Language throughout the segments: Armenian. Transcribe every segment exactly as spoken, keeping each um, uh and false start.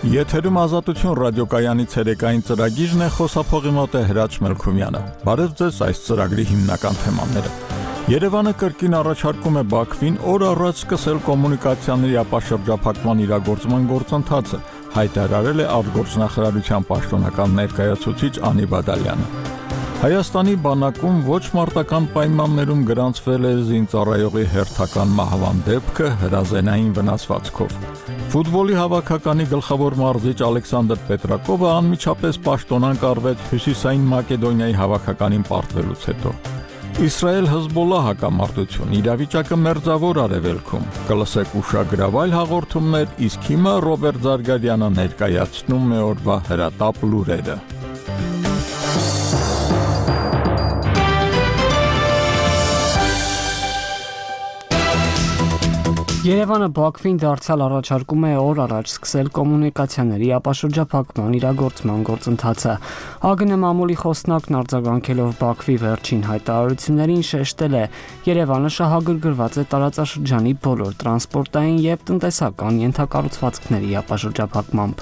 Եթերում ազատություն ռադիոկայանի ցերեկային ծրագիրն է, խոսափողի մոտ է Հրաչ Մելքումյանը։ Բարև ձեզ, այս ծրագրի հիմնական թեմաները։ Երևանը կրկին առաջարկում է Բաքվին օր առաջ սկսել կոմունիկացիաների ապաշրջափակման իրագործման գործընթացը, հայտարարել է արտգործնախարարության պաշտոնական ներկայացուցիչ Անի Բադալյանը։ Հայաստանի բանակում ոչ մարտական պայմաններում գրանցվել է զինծառայողի հերթական մահվան դեպքը հրազենային վնասվածքով։ Ֆուտբոլի հավաքականի գլխավոր մարզիչ Ալեքսանդր Պետրակովը անմիջապես պաշտոնանկ արվեց Հյուսիսային Մակեդոնիայի հավաքականին պարտվելուց հետո։ Իսրայել-Հեզբոլլահ հակամարտություն, իրավիճակը մերձավոր արևելքում, կլսեք ուշագրավայր հաղորդումներ, իսկ հիմա Ռոբերտ Զարգարյանը ներկայացնում է օրվա հրատապ լուրերը։ Երևանը Բաքվին դարձյալ առաջարկում է օր առաջ սկսել կոմունիկացիաների ապաշրջափակման իրագործման գործընթացը։ ԱԳՆ մամուլի խոսնակն արձագանքելով Բաքվի վերջին հայտարարություններին շեշտել է, Երևանը շահագրգռված է տարածաշրջանի բոլոր տրանսպորտային եւ տնտեսական ենթակառուցվածքների ապաշրջափակմամբ։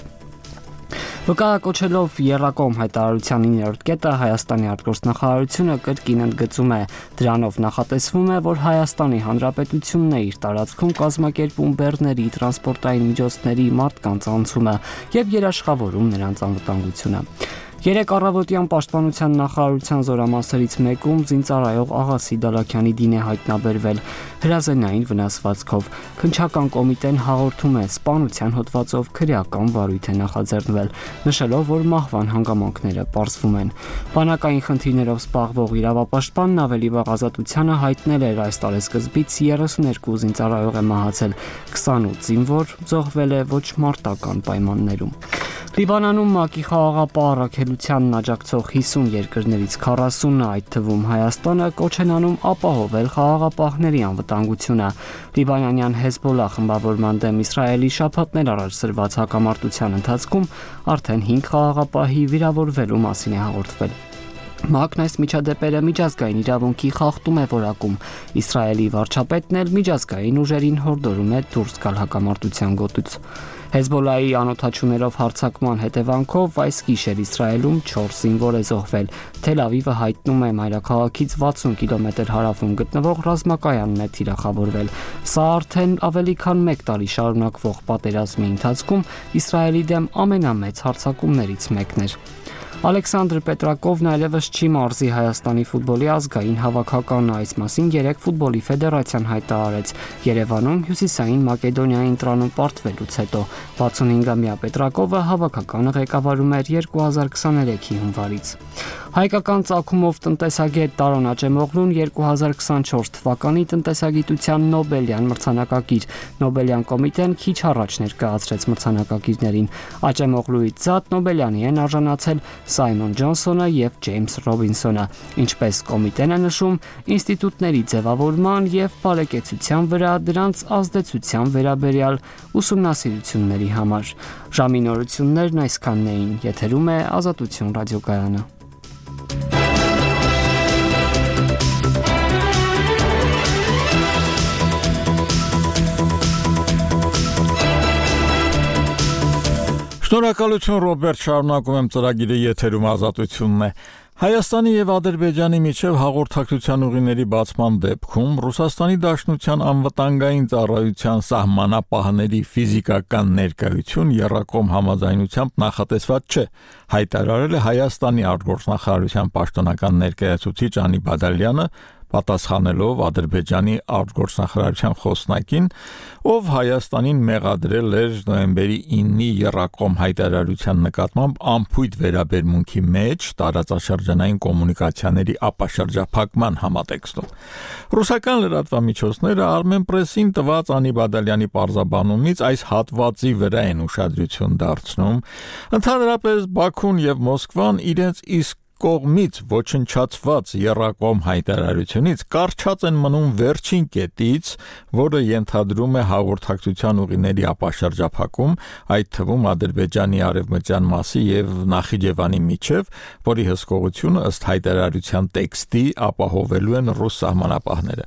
Վկայակոչելով եռակողմ հայտարարության իններորդ կետը Հայաստանի արտգործնախարարությունը կրկին ընդգծում է, դրանով նախատեսվում է, որ Հայաստանի Հանրապետությունն է իր տարածքում կազմակերպում բեռների, տրանսպորտային միջոցների, մարդկանց անցումը եւ երաշխավորում նրանց անվտանգությունը։ Երեք առավոտյան պաշտպանության նախարարության զորամասերից մեկում զինծառայող Աղասի Դալաքյանի դին է հայտնաբերվել հրազենային վնասվածքով։ Քննչական կոմիտեն հաղորդում է, սպանության հոդվածով քրեական վարույթ է նախաձեռնվել, նշելով, որ մահվան հանգամանքները պարզվում են։ Բանակային խնդիրներով զբաղվող իրավապաշտպանն ավելի վաղ ազատությանը հայտնել էր, այս տարեսկզբից երեսուներկու զինծառայող է մահացել, քսանութ զինվոր զոհվել է ոչ մարտական պայմաններում։ Լիբանանում ՄԱԿ-ի խաղաղապահ առաքելությանն աջակցող հիսուն երկրներից քառասունը, այդ թվում Հայաստանը, կոչ են անում ապահովել խաղաղապահների անվտանգությունը։ Լիբանանյան Հեզբոլլահ խմբավորման դեմ Իսրայելի շաբաթներ առաջ սրված հակամարտության ընթացքում արդեն հինգ խաղաղապահի վիրավորվելու մասին է հաղորդվել։ ՄԱԿ-ն այս միջադեպերը միջազգային իրավունքի խախտում է որակում։ Իսրայելի վարչապետն էլ միջազգային ուժերին հորդորում է դուրս գալ հակամարտության գոտուց։ Հեզբոլլահի անօդաչուներով հարձակման հետևանքով այս գիշեր Իսրայելում չորս զինվոր է զոհվել։ Թել Ավիվը հայտնում է, մայրաքաղաքից վաթսուն կիլոմետր հարավում գտնվող ռազմակայանն է թիրախավորվել։ Սա արդեն ավելի քան մեկ տարի շարունակվող պատերազմի ընթացքում Իսրայելի դեմ ամենամեծ հարձակումներից մեկն էր։ Ալեքսանդր Պետրակովն այլևս չի մարզի Հայաստանի ֆուտբոլի ազգային հավաքականը, այս մասին երեկ ֆուտբոլի ֆեդերացիան հայտարարեց։ Երևանում Հյուսիսային Մակեդոնիային տրանում պարտվելուց հետո վաթսունհինգամյա Պետրակովը հավաքականը ղեկավարում էր երկու հազար քսաներեքի հունվարից։ Հայկական ծագումով տնտեսագետ Տարոն Աճեմօղլուն երկու հազար քսանչորս թվականի տնտեսագիտության Նոբելյան մրցանակակիր, Նոբելյան կոմիտեն քիչ առաջ ներկայացրեց մրցանակակիրներին։ Աճեմօղլուից զատ Նոբելյանի են արժանացել Սայմոն Ջոնսոնը եւ Ջեյմս Ռոբինսոնը, ինչպես կոմիտեն է նշում, ինստիտուտների ձևավորման եւ բարեկեցության վրա դրանց ազդեցության վերաբերյալ ուսումնասիրությունների համար։ Ժամի նորություններն այսքանն էին, եթերում է Ազատություն ռադիոկայանը։ Շնորհակալություն Ռոբերտ, շարունակում եմ ծրագիրը, եթերում ազատությունն է։ Հայաստանի եւ Ադրբեջանի միջև հաղորդակցության ուղիների բացման դեպքում Ռուսաստանի Դաշնության անվտանգային ծառայության սահմանապահների ֆիզիկական ներկայություն եռակողմ համաձայնությամբ նախատեսված չէ, հայտարարել է Հայաստանի արտգործնախարարության պաշտոնական ներկայացուցիչ Անի Բադալյանը, պատասխանելով Ադրբեջանի արտգործնախարարության խոսնակին, ով Հայաստանին մեղադրել էր նոյեմբերի ինի եռակողմ հայտարարության նկատմամբ անփույթ վերաբերմունքի մեջ տարածաշրջանային կոմունիկացիաների ապաշրջափակման համատեքստում։ Ռուսական լրատվամիջոցները Armenpress-ին տված Անի Բադալյանի պարզաբանումից այս հատվածի վրա են ուշադրություն դարձնում։ Ընդհանրապես Բաքուն եւ Մոսկվան իրենց իսկ կողմից ոչնչացված եռակողմ հայտարարությունից կարճած են մնում վերջին կետից, որը ենթադրում է հաղորդակցության ուղիների ապաշրջափակում, այդ թվում Ադրբեջանի արևմտյան մասի եւ Նախիջևանի միջև, որի հսկողությունը ըստ հայտարարության տեքստի ապահովելու են ռուս սահմանապահները։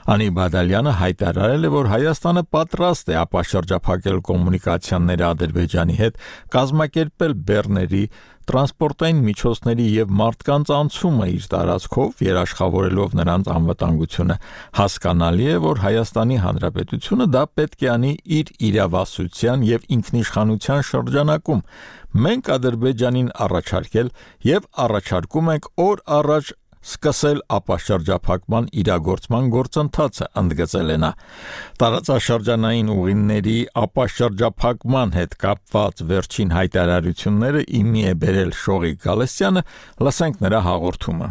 Անի Բադալյանը հայտարարել է, որ Հայաստանը պատրաստ է ապաշրջափակել կոմունիկացիաները Ադրբեջանի հետ, կազմակերպել բեռների, տրանսպորտային միջոցների եւ մարդկանց անցումը իր տարածքով, երաշխավորելով նրանց անվտանգությունը։ Հասկանալի է, որ Հայաստանի Հանրապետությունը դա պետք է անի իր իրավասության եւ ինքնիշխանության շրջանակում։ Մենք Ադրբեջանին առաջարկել եւ առաջարկում ենք օր առաջ սկսել ապաշրջափակման իրագործման գործընթացը, ընդգծել է նա։ Տարածաշրջանային ուղիների ապաշրջափակման հետ կապված վերջին հայտարարությունները իմի է բերել Շողիկ Գալստյանը, լսենք նրա հաղորդումը։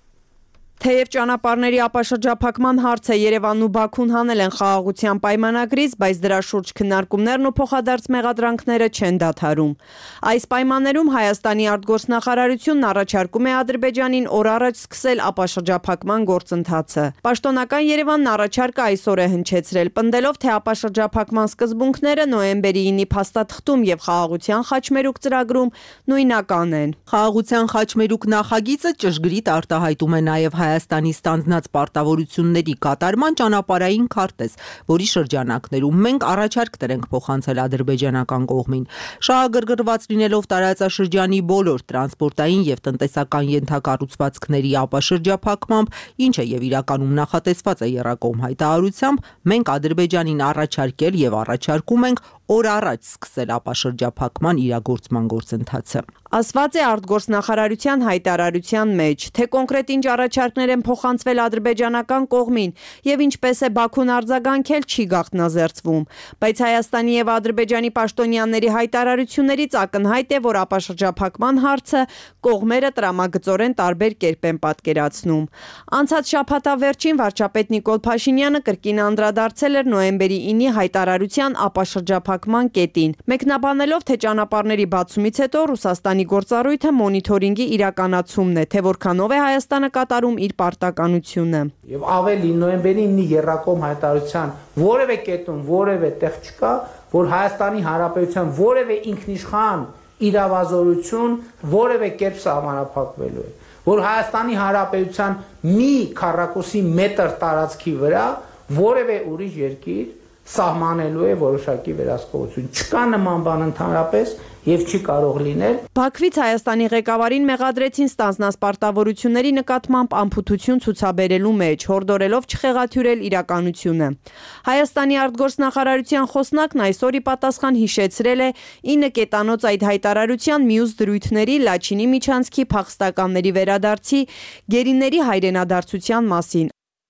Թեև ճանապարհների ապաշրջափակման հարցը Երևանն ու Բաքուն հանել են խաղաղության պայմանագրից, բայց դրա շուրջ քննարկումներն ու փոխադարձ մեղադրանքները չեն դադարում։ Այս պայմաններում Հայաստանի արտգործնախարարությունն առաջարկում է Ադրբեջանին օր առաջ սկսել ապաշրջափակման գործընթացը։ Պաշտոնական Երևանն առաջարկը այսօր է հնչեցրել, պնդելով, թե ապաշրջափակման սկզբունքները նոյեմբերի ինի փաստաթղթում եւ խաղաղության խաչմերուկ ծրագրում նույնական են։ Խաղաղության խաչմերուկ նախագիծը ճշգրիտ արտահայտում է նաեւ Հայաստանի ստանձնած պարտավորությունների կատարման ճանապարհային քարտեզ, որի շրջանակներում մենք առաջարկներ ենք փոխանցել ադրբեջանական կողմին։ Շահագրգռված լինելով տարածաշրջանի բոլոր տրանսպորտային եւ տնտեսական ենթակառուցվածքների ապաշրջափակմամբ, ինչը եւ իրականում նախատեսված է եռակողմ հայտարարությամբ, մենք Ադրբեջանին առաջարկել եւ առաջարկում ենք օր առաջ սկսել ապաշրջափակման իրագործման գործընթացը։ Ասված է արտգործնախարարության հայտարարության մեջ, թե կոնկրետ ինչ առաջարկներ են փոխանցվել ադրբեջանական կողմին եւ ինչպես է Բաքուն արձագանքել չի գաղտնազերծվում, բայց Հայաստանի եւ Ադրբեջանի պաշտոնյաների հայտարարություններից ակնհայտ է, որ ապաշրջափակման հարցը կողմերը տրամագծորեն տարբեր կերպ են պատկերացնում։ Անցած շաբաթավերջին վարչապետ Նիկոլ Փաշինյանը կրկին անդրադարձել էր նոյեմբերի ինի հայտարարության ապաշրջափակման կետին, մեկնաբանելով, թե ճանապարհների բացումից հետո Ռուսաստանի գործառույթը մոնիթորինգի իրականացումն է, թե որքանով է Հայաստանը կատարում իր պարտականությունը։ Եվ ավելի նոյեմբերի ինի եռակողմ հայտարարության որևէ կետում որևէ տեղ չկա, որ Հայաստանի Հանրապետության որևէ ինքնիշխան իրավազորություն որևէ կերպ սահմանափակվելու է, որ Հայաստանի Հանրապետության մի քառակուսի մետր տարածքի վրա որևէ ուրիշ երկիր սահմանելու է որոշակի վերահսկողություն։ Չկա նման բան ընդհանրապես եւ չի կարող լինել։ Բաքվից Հայաստանի ղեկավարին մեղադրեցին ստանձնած պարտավորությունների նկատմամբ անփութություն ցուցաբերելու մեջ, հորդորելով չխեղաթյուրել իրականությունը։ Հայաստանի արտգործնախարարության խոսնակն այսօր ի պատասխան հիշեցրել է ինը կետանոց այդ հայտարարության մյուս դրույթների Լաչինի միջանցքի փախստականների վերադարձի գերիների հայրենադարձության մասին։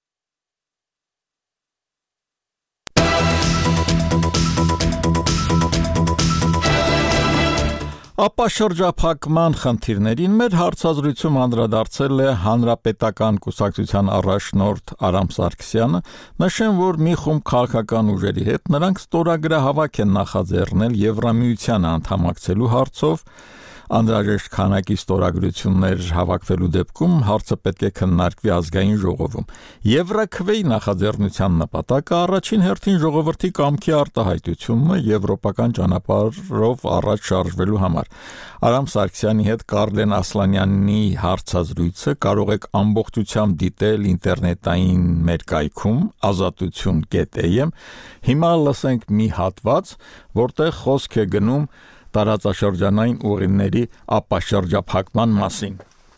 Ապաշրջափակման խնդիրներին մեր հարցազրույցում անդրադարձել է Հանրապետական կուսակցության առաջնորդ Արամ Սարգսյանը, նշեն, որ մի խումբ քաղաքական ուժերի հետ նրանք ստորագրահավաք են նախաձեռնել Եվրամիությանը անդամակցելու հարցով, Անհրաժեշտ քանակի ստորագրություններ հավաքվելու դեպքում հարցը պետք է քննարկվի ազգային ժողովում։ Եվրաքվեի նախաձեռնության նպատակը առաջին հերթին ժողովրդի կամքի արտահայտությունն է եվրոպական ճանապարհով առաջ շարժվելու համար։ Արամ Սարգսյանի հետ Կարլեն Ասլանյանի հարցազրույցը կարող եք ամբողջությամբ դիտել ինտերնետային մեր կայքում ազատություն կետ է եմ։ Հիմա լսենք մի հատված, որտեղ խոսք է գնում տարածաշրջանային ուղիների ապաշրջափակման մասին։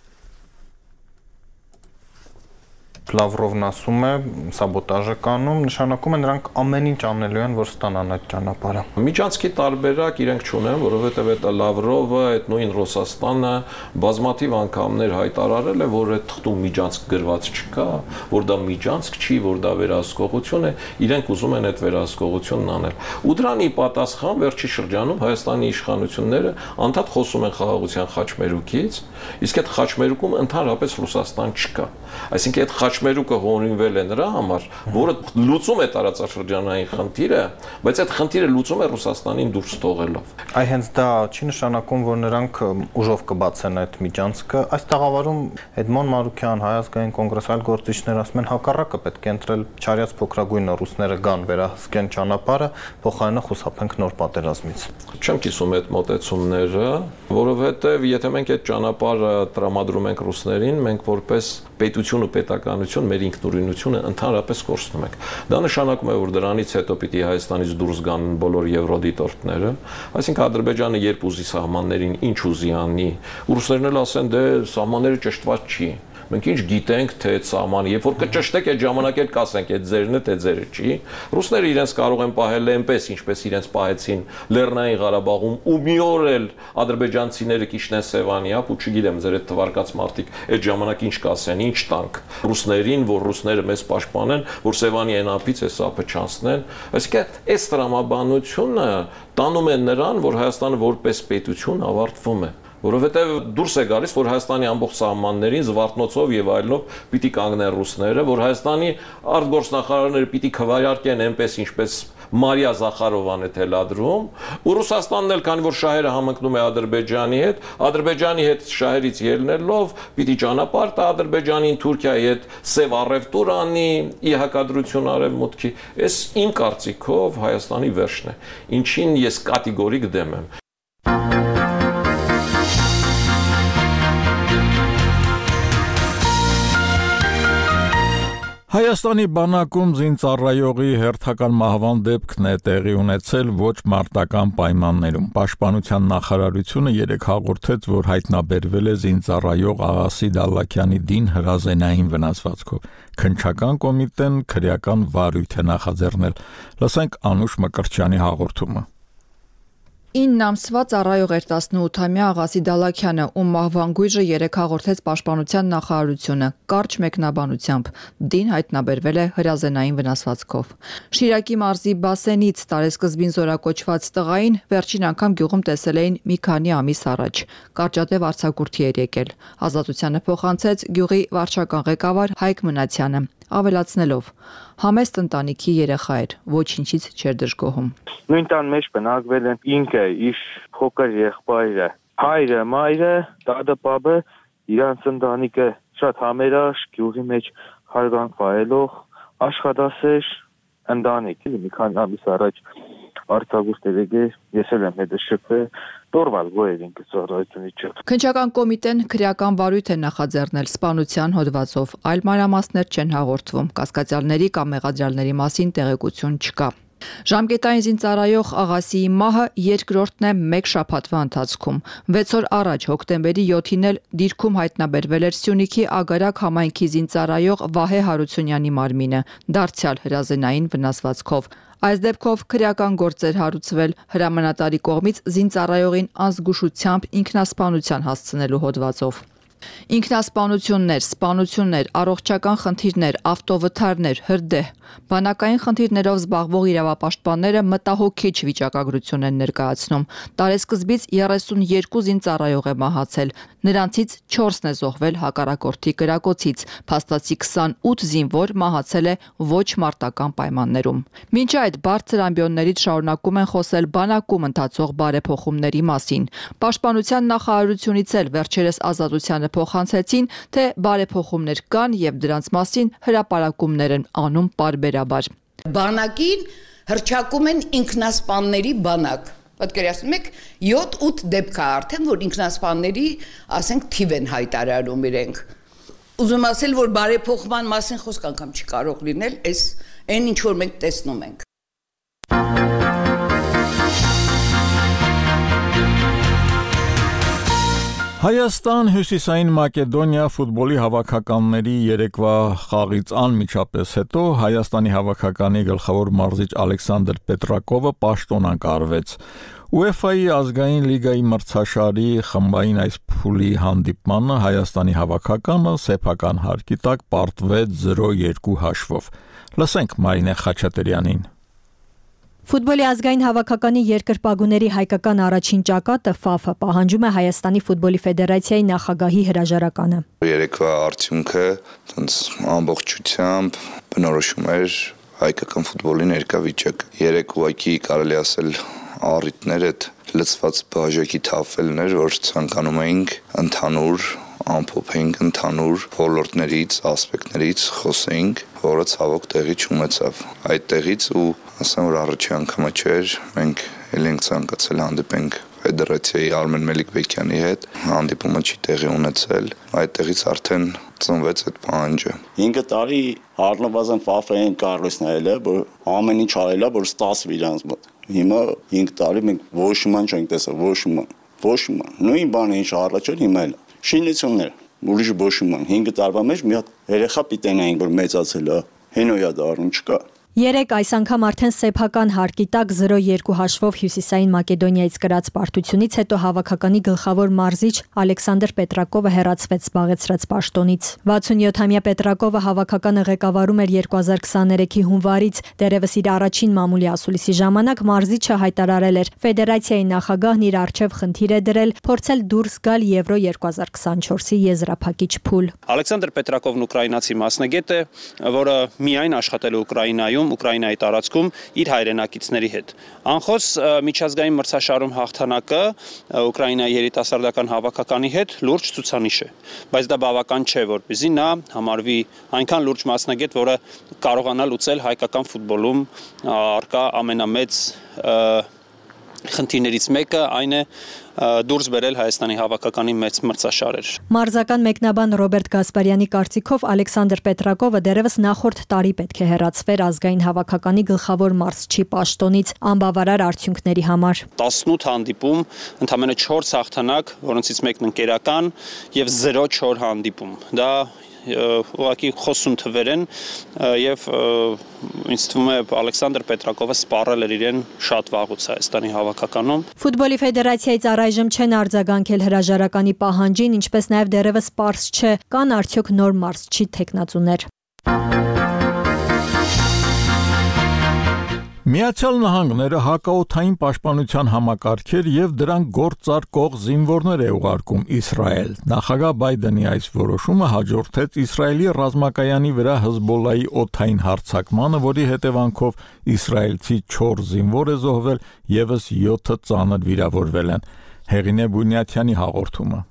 Լավրովն ասում է, սաբոտաժ է կանում, նշանակում է նրանք ամեն ինչ անելու են, որ ստանան այդ ճանապարհը։ Միջանցքի տարբերակ իրենք չունեն, որովհետև այդ Լավրովը, այդ նույն Ռուսաստանը բազմաթիվ անգամներ հայտարարել է, որ այդ թղթում միջանցք գրված չկա, որ դա միջանցք չի, որ դա վերահսկողություն է, իրենք ուզում են այդ վերահսկողությունն անել։ Ու դրանի պատասխան վերջի շրջանում Հայաստանի իշխանությունները անդադ խոսում են խաղաղության խաչմերուկից, իսկ այդ խաչմերուկում ընդհանրապես Ռուսաստան չկա։ Այսինքն այդ խաչմերուկը հորինվել է նրա համար, որը լուծում է տարածաշրջանային խնդիրը, բայց այդ խնդիրը լուծում է Ռուսաստանին դուրս թողելով։ Այ հենց դա չի նշանակում, որ նրանք ուժով կբացեն այդ միջանցքը։ Այս տաղավարում Էդմոն Մարուկյան, Հայ ազգային կոնգրես, այլ գործիչներ ասում են հակառակը պետք է ընտրել չարյաց փոքրագույնը ռուսները գան վերահսկեն ճանապարհը, փոխարենը խուսափենք նոր պատերազմից։ Չեմ կիսում այդ մոտեցումները, որովհետև եթե մենք այդ ճանապարհը տրամադրում ենք ռուսներին, մենք որպես պետություն ու պետականություն, մեր ինքնուրույնությունը ընդհանրապես կորցնում ենք։ Դա նշանակում է, որ դրանից հետո պիտի Հայաստանից դուրս գան բոլոր եվրոդիտորդները, այսինքն Ադրբեջանը երբ ուզի սահմաններին ինչ ուզի անի, ռուսներն էլ ասեն, դե սահմանները ճշտված չի։ Մենք ինչ գիտենք, թե այդ սահմանը, երբ որ կճշտեք, այդ ժամանակ էլ կասենք, այդ ձերն է, թե ձերը չի։ Ռուսները իրենց կարող են պահել այնպես, ինչպես իրենց պահեցին Լեռնային Ղարաբաղում, ու մի օր էլ ադրբեջանցիները կիջնեն Սևանի, ու չգիտեմ, ձեր այդ թվարկած մարդիկ այդ ժամանակ ինչ կասեն, ինչ տանք ռուսներին, որ ռուսները մեզ պաշտպանեն, որ Սևանի այն ափից այս ափը չանցնեն։ Այսինքն այս տրամաբանությունը տանում է նրան, որ Հայաստանը որպես պետություն ավարտվում է, որովհետև դուրս է գալիս, որ Հայաստանի ամբողջ սահմաններին զվարթնոցով եւ այլնով պիտի կանգնեն ռուսները, որ Հայաստանի արտգործնախարարները պիտի քվեարկեն այնպես, ինչպես Մարիա Զախարովան է թելադրում, ու Ռուսաստանն էլ, քանի որ շահերը համընկնում է Ադրբեջանի հետ, Ադրբեջանի հետ շահերից ելնելով պիտի ճանապարհ տա Ադրբեջանին Թուրքիայի հետ սև առևտուր անի, ի հակադրություն արևմուտքի։ Այս իմ կարծիքով Հայաստանի վերջն է, ինչին ես կատեգորիկ դեմ եմ։ Հայաստանի բանակում զինծառայողի հերթական մահվան դեպքն է տեղի ունեցել ոչ մարտական պայմաններում։ Պաշտպանության նախարարությունը երեկ հաղորդեց, որ հայտնաբերվել է զինծառայող Աղասի Դալլաքյանի դին հրազենային վնասվածքով։ Քննչական կոմիտեն քրեական վարույթ է նախաձեռնել։ Լսենք Անուշ Մկրտչյանի հաղորդումը։ ինը ամսվա ծառայող էր տասնութամյա Աղասի Դալլաքյանը, ում մահվան գույժը երեկ հաղորդեց Պաշտպանության նախարարությունը կարճ մեկնաբանությամբ։ Դին հայտնաբերվել է հրազենային վնասվածքով։ Շիրակի մարզի Բասենից տարեսկզբին զորակոչված տղային վերջին անգամ գյուղում տեսել էին մի քանի ամիս առաջ։ Կարճատև արձակուրդի էր եկել։ Ազատությանը փոխանցեց գյուղի վարչական ղեկավար Հայկ Մնացյանը, ավելացնելով. համեստ ընտանիքի երեխա էր, ոչինչից չէր դժգոհում։ Նույն տան մեջ բնակվել են ինքը, իր փոքր եղբայրը, հայրը, մայրը, տատը, պապը, իրանց ընտանիքը շատ համերաշ, գյուղի մեջ հարգանք վայելող, աշխատասեր ընտանիք։ Մի քանի ամիս առաջ արձակուրդ էր եկել, ես էլ եմ հետը շփվել, տորվալ գոյեր ինքը ծառայությունից։ Քննչական կոմիտեն քրեական վարույթ է նախաձեռնել սպանության հոդվածով, այլ մանրամասներ չեն հաղորդվում, կասկածյալների կամ մեղադրյալների մասին տեղեկություն չկա։ Ժամկետային զինծառայող Աղասիի մահը երկրորդն է մեկ շաբաթվա ընթացքում։ վեց օր առաջ հոկտեմբերի յոթին էլ դիրքում հայտնաբերվել էր Սյունիքի Ագարակ համայնքի զինծառայող Վահե Հարությունյանի մարմինը, դարձյալ հրազենային վնասվածքով։ Այս դեպքով քրեական գործ էր հարուցվել հրամանատարի կողմից զինծառայողին անզգուշությամբ ինքնասպանության հասցնելու հոդվածով։ Ինքնասպանություններ, սպանություններ, առողջական խնդիրներ, ավտովթարներ, հրդեհ, բանակային խնդիրներով զբաղվող իրավապաշտպանները մտահոգիչ վիճակագրություն են ներկայացնում։ Տարեսկզբից երեսունյոթ զինծառայող է մահացել, նրանցից չորսն է զոհվել հակառակորդի կրակոցից, փաստացի քսանութ զինվոր մահացել է ոչ մարտական պայմաններում։ Մինչ այդ բարձր ամբիոններից շարունակում են խոսել բանակում ընթացող բարեփոխումների մասին։ Պաշտպանության նախարարությունից էլ վերջերս Ազատությանը փոխանցեցին, թե բարեփոխումներ կան եւ դրանց մասին հրապարակումներ են անում պարբերաբար։ Բանակին հրճակում են ինքնասպանների բանակ։ Պատկերացնում եք յոթ-ութ դեպք է արդեն, որ ինքնասպանների, ասենք, թիվ են հայտարարում իրենք։ Ուզում ասել, որ բարեփոխման մասին խոսք անգամ չի կարող լինել, այս այն ինչ որ մենք տեսնում ենք։ Հայաստան Հյուսիսային Մակեդոնիա ֆուտբոլի հավաքականների երեկվա խաղից անմիջապես հետո Հայաստանի հավաքականի գլխավոր մարզիչ Ալեքսանդր Պետրակովը պաշտոնանկ արվեց։ ՈՒԵՖԱ-ի ազգային լիգայի մրցաշարի խմբային այս փուլի հանդիպմանը Հայաստանի հավաքականը սեփական հարկի տակ պարտվեց զրո երկու հաշվով։ Լսենք Մարինե Խաչատրյանին։ Ֆուտբոլի ազգային հավաքականի երկրպագուների հայկական առաջին ճակատը ՖԱՖ-ը պահանջում է Հայաստանի ֆուտբոլի ֆեդերացիայի նախագահի հրաժարականը։ Երեկվա արդյունքը տենց ամբողջությամբ բնորոշում էր հայկական ֆուտբոլի ներկա վիճակը։ Երեք ուղղակի կարելի ասել առիթներ այդ լծված բաժակի թափվելներ, որ ցանկանում էինք ընդհանուր ամփոփենք ընդհանուր ոլորտներից, ասպեկտներից խոսենք, որը ցավոք տեղի չունեցավ։ Այդ տեղից ու ասեմ, որ առաջի անգամը չէր, մենք ել ենք ցանկացել հանդիպենք ֆեդերացիայի Արմեն Մելիքբեկյանի հետ հանդիպումը չի տեղի ունեցել, այդտեղից արդեն ծնվեց այդ պահանջը։ հինգ տարի առնվազն ֆաֆային կարողացնել է, որ ամեն ինչ արել է, որ ստացվի իրանց մոտ։ Հիմա հինգ տարի մենք ոչ ման չենք տեսել, ոչ ման, ոչ ման։ Նույն բանը ինչ առաջ էր հիմա էլ։ Շինություններ, ուրիշ ոչ ման։ հինգ տարվա մեջ մի հատ երեխա պիտենային, որ մեծացել է, հենոյա դառնում չկա։ Երեք այս անգամ արդեն սեփական հարկի տակ զրո երկու հաշվով Հյուսիսային Մակեդոնիայից կրած պարտությունից հետո հավաքականի գլխավոր մարզիչ Ալեքսանդր Պետրակովը հեռացվեց զբաղեցրած պաշտոնից։ վաթսունյոթամյա Պետրակովը հավաքականը ղեկավարում էր երկու հազար քսաներեքի հունվարից, դեռևս իր առաջին մամուլի ասուլիսի ժամանակ մարզիչը հայտարարել էր ֆեդերացիայի նախագահն իր առջև խնդիր է դրել փորձել դուրս գալ Եվրո երկու հազար քսանչորսի եզրափակիչ փուլ։ Ալեքսանդր Պետրակովն ուկրաինացի մասնագետ է, որը միայն աշխատել է Ուկրաինայում Ուկրաինայի տարածքում իր հայրենակիցների հետ։ Անխոս միջազգային մրցաշարում հաղթանակը Ուկրաինայի երիտասարդական հավաքականի հետ լուրջ ցուցանիշ է, բայց դա բավական չէ, որպեսզի նա համարվի այնքան լուրջ մասնագետ, որը կարողանա լուծել հայկական ֆուտբոլում առկա ամենամեծ խնդիրներից մեկը այն է դուրս բերել Հայաստանի հավաքականի մեծ մրցաշարեր։ Մարզական մեկնաբան Ռոբերտ Գասպարյանի կարծիքով Ալեքսանդր Պետրակովը դեռևս նախորդ տարի պետք է հեռացվեր ազգային հավաքականի գլխավոր մարզչի պաշտոնից անբավարար արդյունքների համար։ տասնութ հանդիպում, ընդամենը չորս հաղթանակ, որոնցից մեկն ընկերական եւ զրո չոր հանդիպում։ Դա ուղղակի խոսուն թվեր են եւ ինձ թվում է Ալեքսանդր Պետրակովը սպառել էր իրեն շատ վաղուց Հայաստանի հավաքականում։ Ֆուտբոլի ֆեդերացիայից առայժմ չեն արձագանքել հրաժարականի պահանջին, ինչպես նաեւ դեռևս պարզ չէ, կան արդյոք նոր մարզչի թեկնածուներ։ Միացյալ Նահանգները հակաօդային պաշտպանության համակարգեր եւ դրան գործարկող զինվորներ է ուղարկում Իսրայել։ Նախագահ Բայդենի այս որոշումը հաջորդեց Իսրայելի ռազմակայանի վրա Հեզբոլլայի օդային հարձակմանը, որի հետևանքով իսրայելցի չորս զինվոր է զոհվել, եւս յոթը ծանր վիրավորվել են։ Հեղինե Բունյաթյանի հաղորդումը։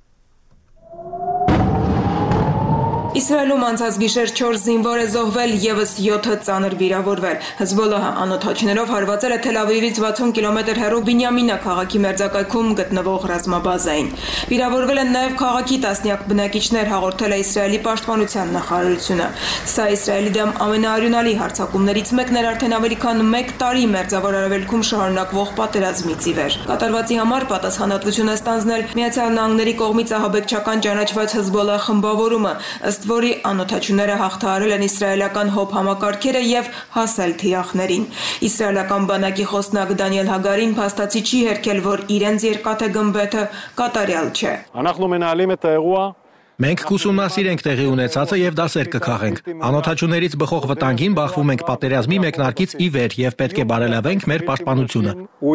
Իսրայելում անցած գիշեր չորս զինվոր է զոհվել, եւս յոթը ծանր վիրավորվել։ Հեզբոլլահը անօդաչներով հարվածել է Թել Ավիվից վաթսուն կիլոմետր հեռու Բինյամինա քաղաքի մերձակայքում գտնվող ռազմաբազային։ Վիրավորվել են նաեւ քաղաքի տասնյակ բնակիչներ, հաղորդել է Իսրայելի պաշտպանության նախարարությունը։ Սա Իսրայելի դեմ ամենաարյունալի հարձակումներից մեկն էր արդեն ավելի քան մեկ տարի մերձավոր արևելքում շարունակվող պատերազմից ի վեր։ Կատարվածի համար պատասխանատվություն է ստանձնել Միացյալ Նահանգների կողմից ահաբեկչական ճանաչված Հեզբոլլա խմբավորումը, ըստ որի անօդաչուները հաղթահարել են իսրայելական հոբ համակարգերը եւ հասել թիրախներին։ Իսրայելական բանակի խոսնակ Դանիել Հագարին փաստացի չի հերքել, որ իրենց երկաթե գմբեթը կատարյալ չէ։ Մենք կուսումնասիրենք տեղի ունեցածը եւ դասեր կքաղենք։ Անօդաչուներից բխող վտանգին բախվում ենք պատերազմի մեկնարկից ի վեր եւ պետք է բարելավենք մեր պաշտպանությունը։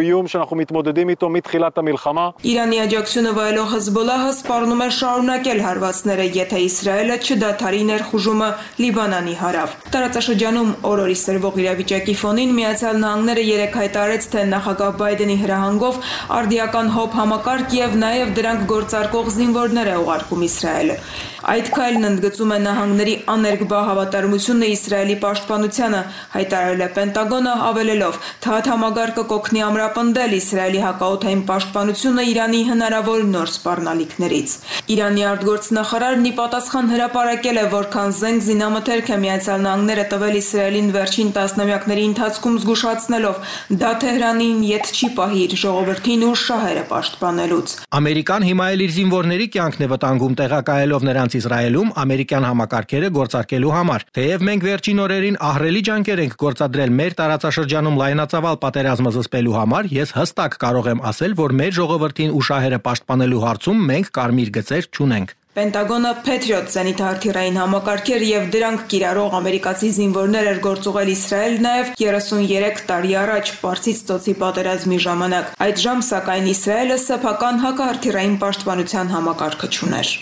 Իրանի աջակցությունը վայելող Հեզբոլլահը սպառնում է շարունակել հարվածները, եթե Իսրայելը չդադարի ներխուժումը Լիբանանի հարավ։ Տարածաշրջանում օրորի սրվող իրավիճակի ֆոնին Միացյալ Նահանգները երեկ հայտարարեց, թե նախագահ Բայդենի հրահանգով արդիական հոբ համակարգ եւ նաեւ դրանք գործարկող զինվորներ է ուղարկում Իսրայել։ Այդ քայլն ընդգծում է նահանգների աներկբա հավատարմությունը Իսրայելի պաշտպանությանը, հայտարարել է Պենտագոնը, ավելելով, թե այդ համագարկը կօգնի ամրապնդել Իսրայելի հակաօդային պաշտպանությունը Իրանի հնարավոր նոր սպառնալիքներից։ Իրանի արտգործնախարարն ի պատասխան հրապարակել է, որքան զենք զինամթերք է Միացյալ Նահանգները տվել Իսրայելին վերջին տասնամյակների ընթացքում, զգուշացնելով, դա Թեհրանին ետ չի պահի իր ժողովրդին ու շահերը պաշտպանելուց։ Ամերիկան հիմա էլ իր զինվորների կյանքն է վտանգում տեղակայելով նրանց Իսրայելում ամերիկյան համակարգերը գործարկելու համար։ Թեև մենք վերջին օրերին ահռելի ջանքեր ենք գործադրել մեր տարածաշրջանում լայնածավալ պատերազմը զսպելու համար, ես հստակ կարող եմ ասել, որ մեր ժողովրդին ու շահերը պաշտպանելու հարցում մենք կարմիր գծեր չունենք։ Պենտագոնը Patriot զենիթահրթիռային համակարգեր եւ դրանք կիրառող ամերիկացի զինվորներ էր գործուղել Իսրայել նաեւ երեսունյերեք տարի առաջ Պարսից ծոցի պատերազմի ժամանակ։ Այդժամ սակայն Իսրայելը սեփական հակահրթիռային պաշտպանության համակարգը չուներ։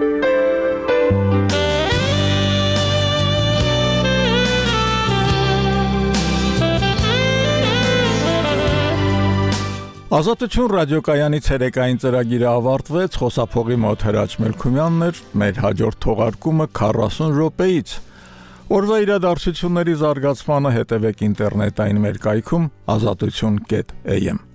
Ազատություն ռադիոկայանի ցերեկային ծրագիրը ավարտվեց, խոսափողի մոտ Հրաչ Մելքումյանն էր, մեր հաջորդ թողարկումը քառասուն րոպեից։ Օրվա իրադարձությունների զարգացմանը հետևեք ինտերնետային մեր կայքում ազատություն կետ am